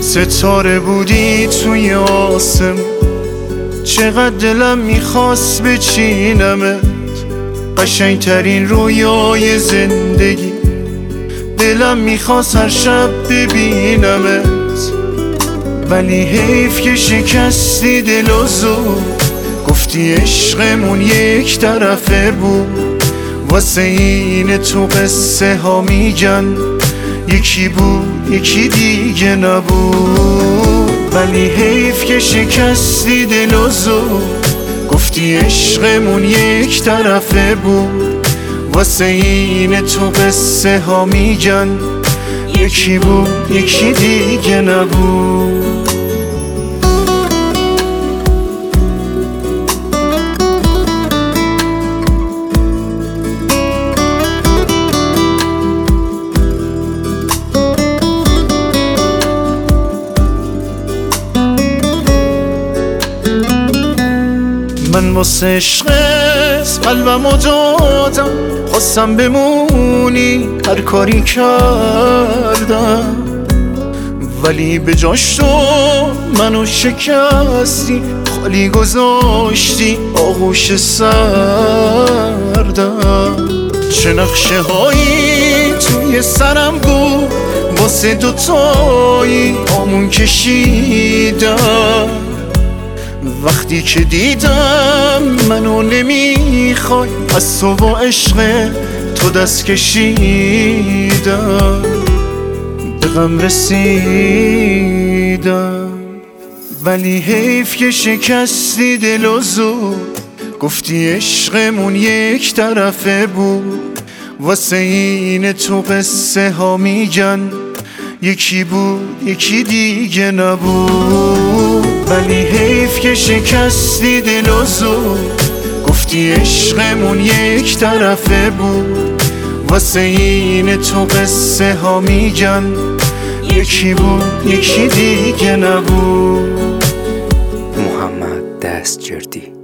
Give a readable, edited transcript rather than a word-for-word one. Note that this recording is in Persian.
ستاره بودی توی آسم، چقدر دلم میخواست بچینمت. قشنگترین رویای زندگی، دلم میخواست هر شب ببینمت. ولی حیف که شکستی دل و زود، گفتی عشقمون یک طرفه بود. واسه این تو قصه ها میگن یکی بود یکی دیگه نبود. ولی حیف که شکستی دل و زود، گفتی عشقمون یک طرفه بود. واسه این تو قصه ها میگن یکی بود یکی دیگه نبود. من واسه عشقت قلبمو دادم، خواستم بمونی هر کاری کردم. ولی به جاش تو منو شکستی، خالی گذاشتی آغوش سردم. چه نقشه هایی توی سرم بود، واسه دوتایی آمون کشیدم. وقتی که دیدم منو نمیخوای، از تو با عشق تو دست کشیدم. به غم رسیدم. ولی حیف که شکستی دل و زود، گفتی عشقمون یک طرفه بود. واسه این تو قصه ها میگن یکی بود یکی دیگه نبود. ولی حیف که شکستی دل و زود، گفتی عشقمون یک طرفه بود. واسه این تو قصه ها میگن یکی بود یکی دیگه نبود. محمد دستجردی.